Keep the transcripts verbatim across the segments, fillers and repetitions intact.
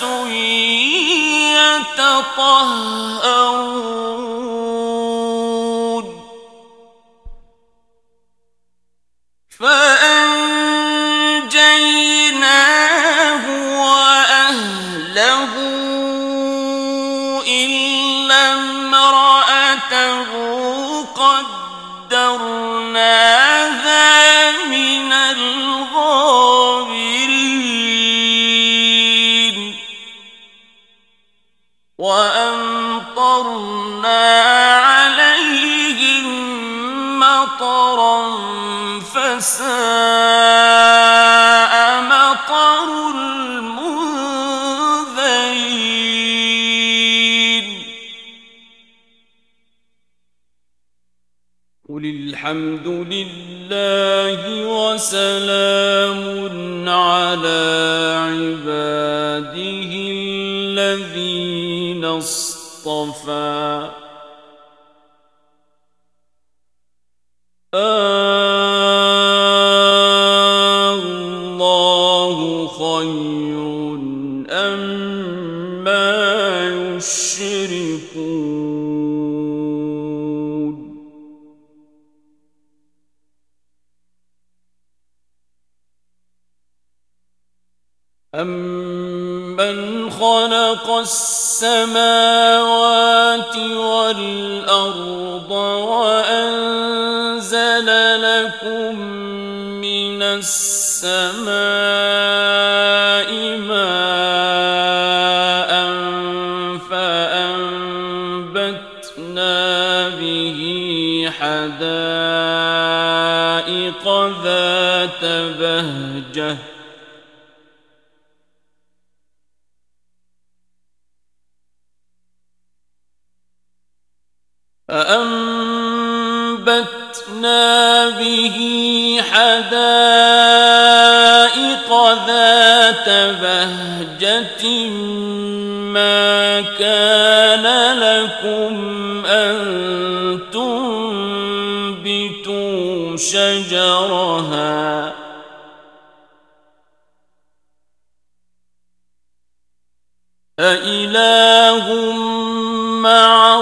يتطهرون فأنجيناه وأهله إلا امرأته قدرناها من الغابرين وأمطرنا عليهم مطرا فساء مطر المنذرين قل الحمد لله وسلام على عباده الذين اصطفى الله خير أما يشركون أَمَّنْ خَلَقَ السَّمَاوَاتِ وَالْأَرْضَ وَأَنزَلَ لَكُم مِّنَ السَّمَاءِ مَاءً فَأَنبَتْنَا بِهِ حَدَائِقَ ذَاتَ بَهْجَةٍ فأنبتنا به حدائق ذات بهجة ما كان لكم أن تنبتوا شجرها أإله مع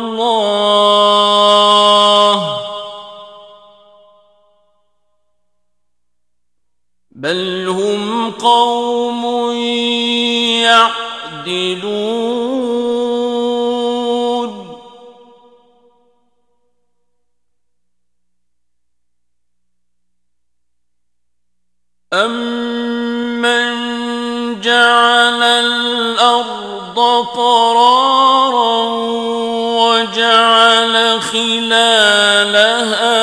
الله بل هم قوم يعدلون أَمَّنْ جَعَلَ الْأَرْضَ قَرَارًا وَجَعَلَ خِلَالَهَا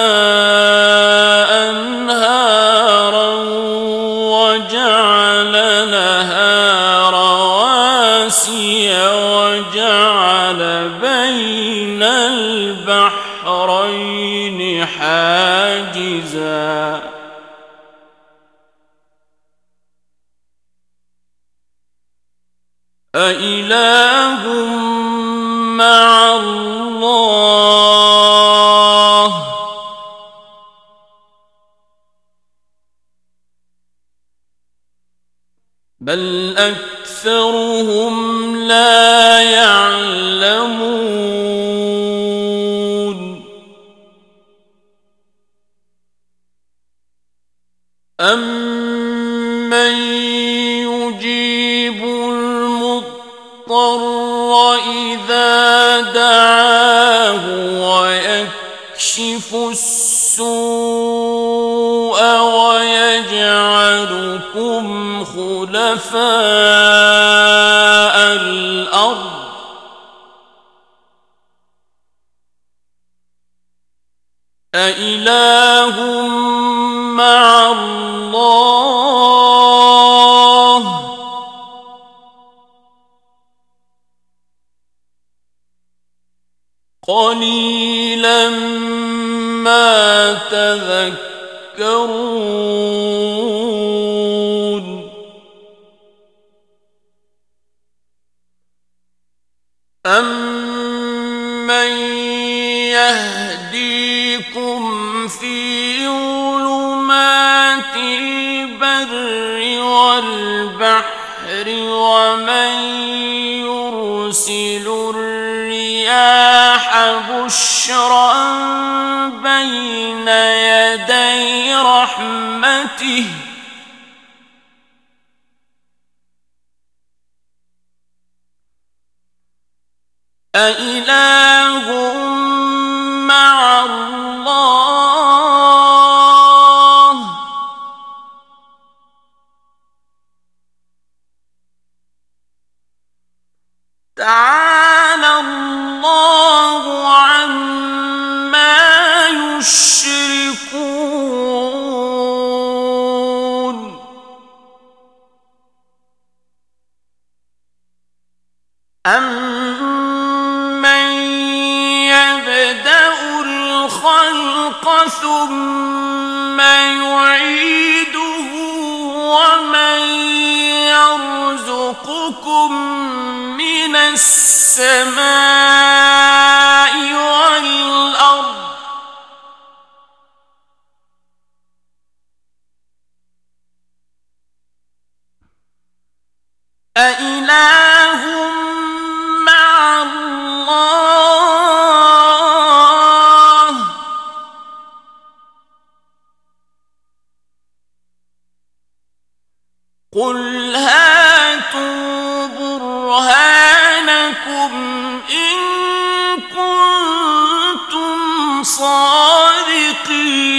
أَنْهَارًا وَجَعَلَ لَهَا رَوَاسِيَ وَجَعَلَ بَيْنَ الْبَحْرَيْنِ حَاجِزًا أإله مع الله بل أكثرهم لا يعلمون أَمَّن يُجِيبُ المضطر إذا دعاه ويكشف السوء ويجعلكم خلفاء الأرض أإله مع الله قليلا ما تذكرون أَمَّن يَهْدِيكُمْ فِي ظُلُمَاتِ الْبَرِّ وَالْبَحْرِ البحر ومن يرسل الرياح بشرا بين يدي رحمته أإله مع الله تعالى الله عما يشركون أَمَّن يَبْدَأُ الْخَلْقَ ثُمَّ يُعِيدُهُ وَمَن يَرْزُقُكُم مِّنَ السَّمَاءِ وَالْأَرْضِ أَإِلَٰهٌ مَّعَ اللَّهِ قُلْ هَاتُوا بُرْهَانَكُمْ إِن كُنتُمْ صَادِقِينَ